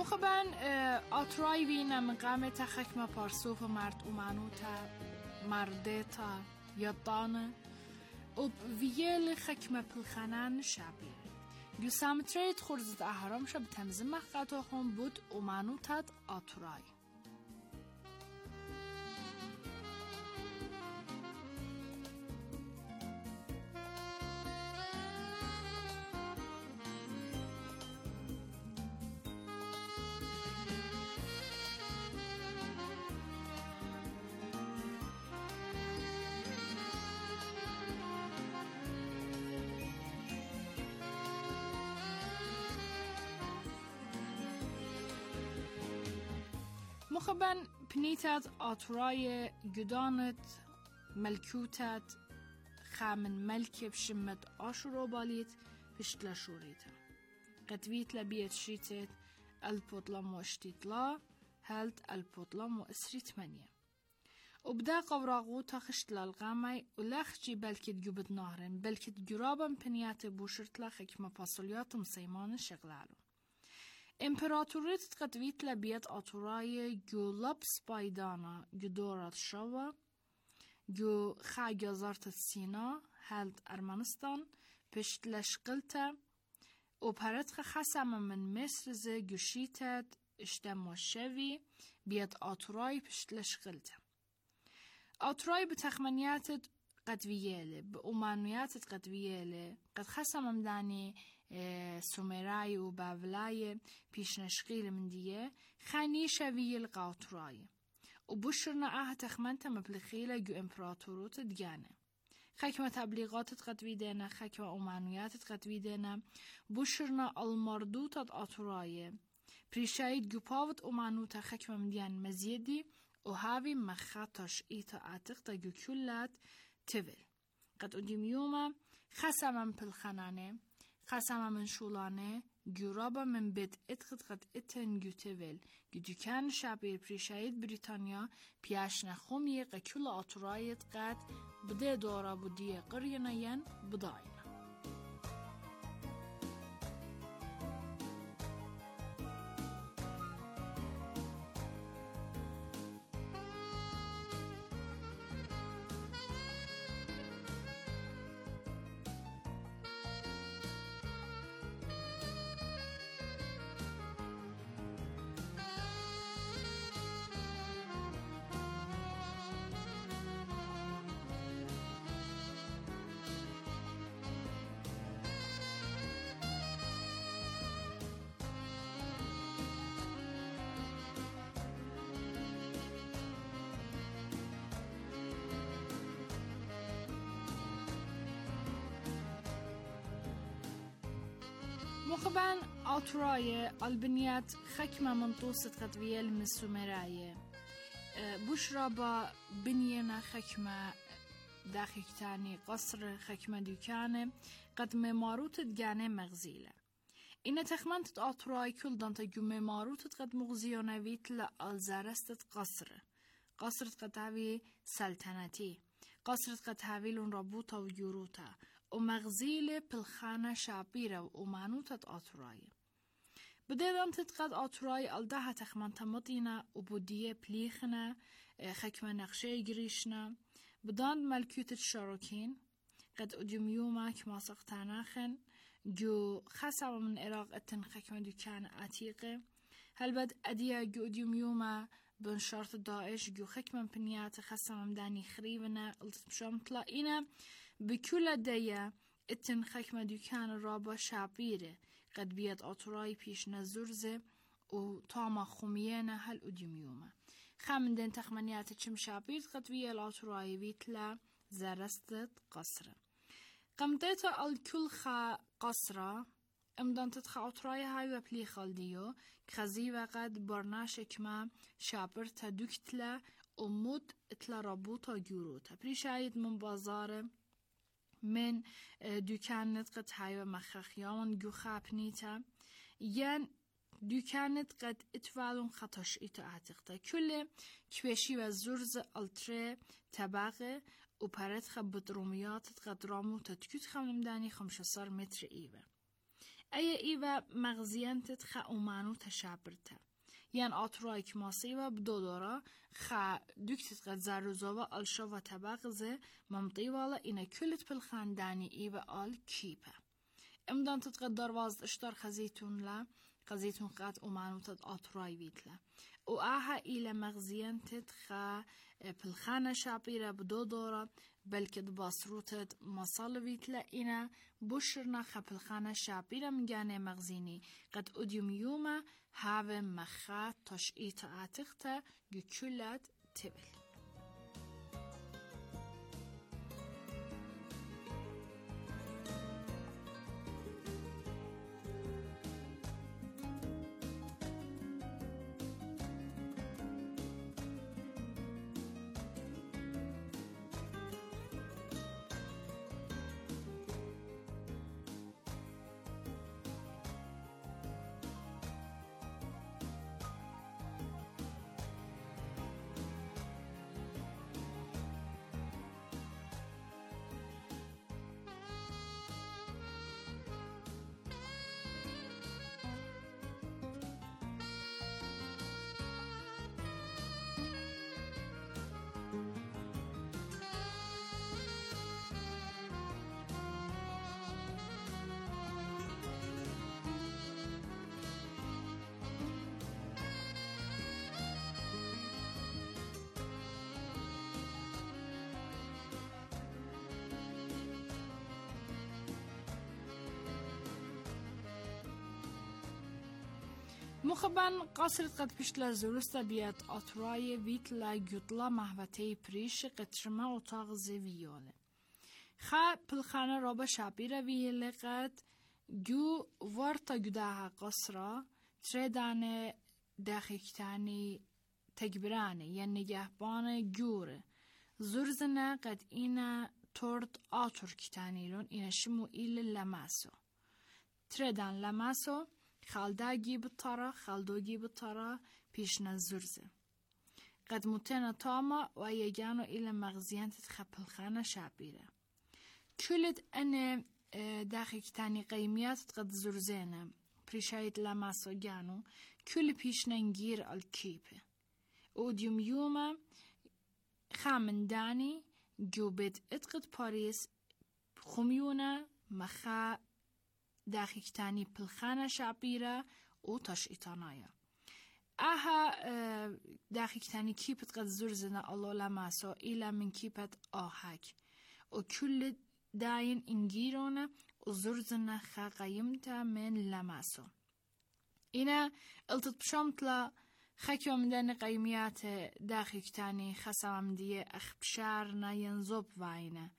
مخبن آترای وینا من قامت خکمه پارسوف مرد اومانوتا مردتا یادانه و ویل خکمه پلخانان شابی. جو سامترید خورزد احرام شب تمزیم مخاطو خون بود اومانوتات آترای. مخبن پنیتت آترای گدانت ملکوتت خامن ملک بشمت آشورو باليت بشتلا شوريتا قدويت لبيت شيتت البطلم واشتيتلا هلت البطلم واسريت منيا وبدا قوراغو تخشتلا الغامي ولخجي بلكت جوبت نهرن بلكت جرابن پنيات بوشرتلا خكمة فاصوليات مسيمان شغلالو امپراتوریت قدویت لبیت آتورای گو لبس بایدانا گو دورت شوا گو خاگازارت سینا هلد ارمنستان پشت لشقلتا و پرتخ خسم من مصر زه گوشیتت اشتم شوی بیت آتورای پشت لشقلتا آتورای به تخمنیاتت قدویله به اومانویاتت قدویله قد خسم مدانی سومرای و باولای پیشنشقیل من دیه خانی شویل قاطرای و بشرنا اه تخمنت مبلخیل جو امپراتوروت دیانه خکمه تبلیغاتت قدوی دینه خکمه اومانویاتت قدوی دینه بشرنا المردوتت آترای پریشاید جو پاوت اومانوتا خکمه من دیان مزیدی و هاوی مخاطش ایتا آتق تا جو کلات تول قد ادیم یوما خسم من پلخانانه خسم من شولانه جورابا من بيت اتخد قد اتن جوتيفل جدوكان شابير بريشايد بريطانيا بياشنا خومي قكل آترايت قد بده دورا بوديه قرينا ين بداينا مخبن آتراي البنيات خكمة منطوسة قدوية المسومراية بشرى با بنينا خكمة داخل تاني قصر خكمة ديكانة قد مماروت دجانة مغزيلة إن تخمنت آتراي كل دانتا جو مماروت قد مغزيونا ويت لألزارست قصر قصر قد هاوي سلطنتي قصر قد هاوي لون رابوتا و يوروتا و مغزيل پلخانه شابيره و امانوتت آتراي بديدان تتقد آتراي الده تخمنت مدينة و بوديه پليخنه خكمه نقشه گريشنه بدان ملكوتت شاروكين قد اديم يومك ماسق تاناخن جو خسب من عراق اتن خكمه دوكان عتيقه هل بد اديه جو اديم يوما بنشارت داعش جو خكمه بنيات خسب مداني خريبنا قلت بشام طلعينا بكل ديا اتن خكمة دوكان رابا شابيره قد بيت آتراي پیش نزرزه و تاما خوميانا هل اديميوما خامن دين تخمنيات چم شابير قد بيه الآتراي ويتلا زرستت قصره قمدت الكل خا قصره امدان تتخ آتراي هاي و پلی خالديو خزي وقد برناش اكما شابر تدوكتلا امود اتلا رابوتا جوروتا پریشاید من بازاره من دوكانت قد هاي مخخيان جو خابنيتا ين دوكانت قد اتوالون خطاش ايتا اعتقتا كل كوشي و زرز التري طبقه و پرت خب بدروميات قد رامو تتكوت خمنم داني خمشصار متر ايوه ای ایوه مغزینتت خا اومانو تشابرته. یعنی آتورای که ماسیوه بدو داره خا دکتت قد زروزاوه الشا و طبقزه ممطی والا اینه کلت پلخاندانی ایوه آل کیپه. امدان تتقد دروازد اشتر خزیتون لا خزیتون قد اومانو تد آتورای ویتله. و آها ایله مغزینتت خا پلخانه شابیره بدو داره بلکه دباسروتت مصال ویتله اینه بشرنا خا پلخانه شابیره مگانه مغزینی قد ادیوم یومه هاو مخا تشعیت آتخته گکلت تبل. مخبن قصرت قد پشت زورست بیاد آترای ویت لا گوتلا محوطه پریش قطرمه اتاق زویاله. خا پلخانه رابه شابیره ویله قد گو ورطا گداها قصرا تردانه داخیکتانی تکبرانه یعنی نگهبانه گوره. زرزنه قد اینا تورد آتور کتانیرون اینا شمو ایل لماسو. تردان لماسو خالداگی بطرا خالدوگی بطرا پیش نزرزه. قد متنا تاما و یگانو ایل مغزیانت خپلخانه شابیره. کلد انه داخل کتانی قیمیات قد زرزینه. پریشایت لماسو گانو کل پیش ننگیر الکیپه. اودیوم یوما خامندانی جوبت اتقد پاریس خمیونه مخا داخل کتانی پلخانه شابیره و تشعیطانایا. آها داخل کتانی کیپت قد زرزنه الله لماسو ایلا من کیپت آهاک. و کل داین انگیرونه و زرزنه خا قیمتا من لماسو. اینا التت بشامتلا خاكي ومدان قيميات داخل كتاني خاصة مدية أخبشارنا ينزوب واينة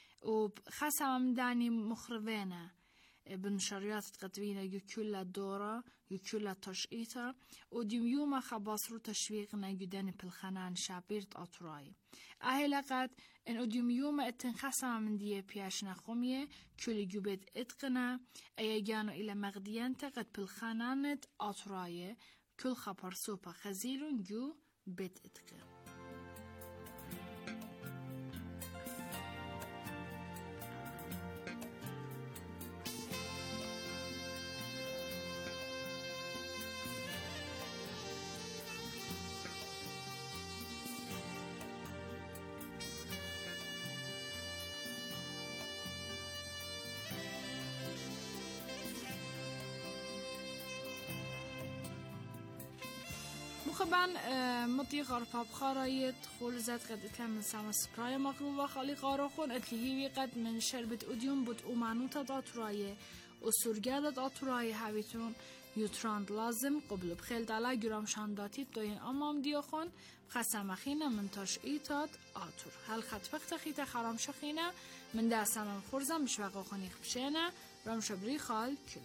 وخاصة مداني مخربينة بنشريات تقدمينة يكولا دورة يكولا تشعيطة وديم يوم خباصرو تشويقنا يداني بالخنان شابيرت أطراي أهلا قد إن وديم يوم اتنخاصة من دي بياشنا خمية كل جوبت اتقنا أيجانو إلى مغديان تقد بالخنانت أطراي كل خبر سوبا خزيلون جو بيت اتقن. مخبن مطي غرفة بخارايت خورزات قد اتلام من سامة سبرايا مغلوبة خالي غاراخون اتلهيوي قد من شربت أديون بد أمانوتا داتراية وسرگادة داتراية هاويتون يوتراند لازم قبل بخيل دالا جرام شانداتي دوين أمام ديوخون بخسامخينة من تشعيطات آتور هل خط وقت خيطة خرام شخينة من دا سامم خورزم بشوقا خوني خبشينة رام شبري خال كيلو.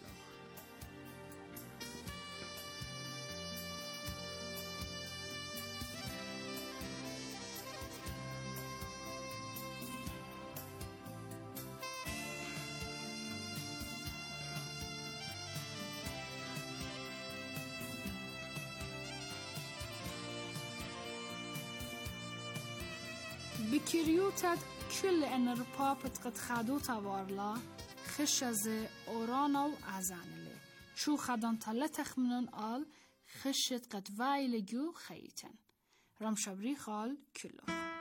بكريوتات كل أن ربابت قد خادوتا وارلا خش از اورانا و ازانله چو خدان تله تخمنون آل خشت قد وایل گو خیتن رمشبری خال کلو